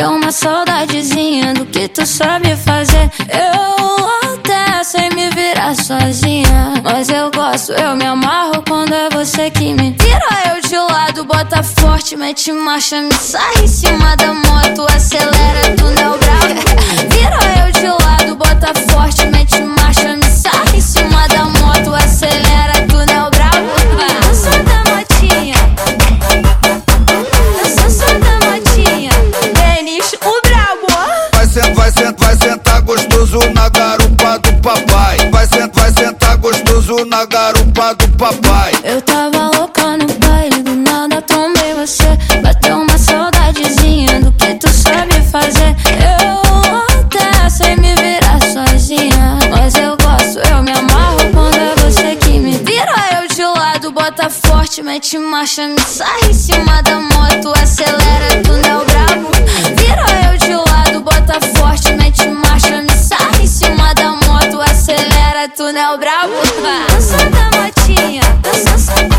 bateu uma saudadezinha do que tu sabe fazer. Eu até sei me virar sozinha, mas eu gosto, eu me amarro quando é você que me vira eu de lado, bota forte, mete marcha, me sai em cima da moto, acelera, tu não é o bravo. Vira eu de lado, bota forte, mete marcha, me sai em cima da moto, acelera, tu não é o bravo. Eu sou da motinha, eu sou da motinha, Denis, o brabo. Vai sentar gostoso na garupa do papai. Vai sentar gostoso na garupa do papai. Eu tava louca no baile, do nada trombei você. Bateu uma saudadezinha do que tu sabe fazer. Eu até sei me virar sozinha, mas eu gosto, eu me amarro quando é você que me vira eu de lado, bota forte, mete marcha, me sai em cima da moto, acelera, tu não é o brabo. Vira eu de lado, bota forte, mete marcha, me sai em cima da moto, acelera, tu não é o brabo. Eu sou da motinha, eu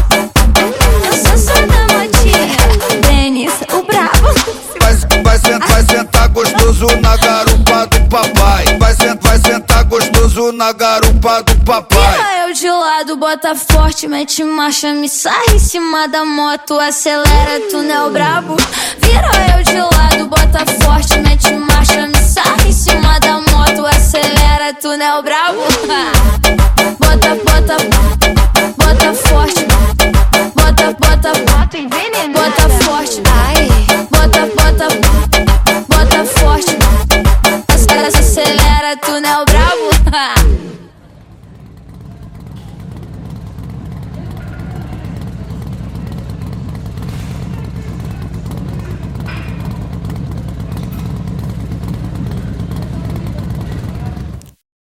sou da motinha, Denis, o brabo. Vai sentar gostoso na garupa do papai. Vai sentar gostoso na garupa do papai. Vira eu de lado, bota forte, mete marcha, me sai em cima da moto, acelera, tu não é o brabo. Vira eu de lado, bota forte, mete marcha,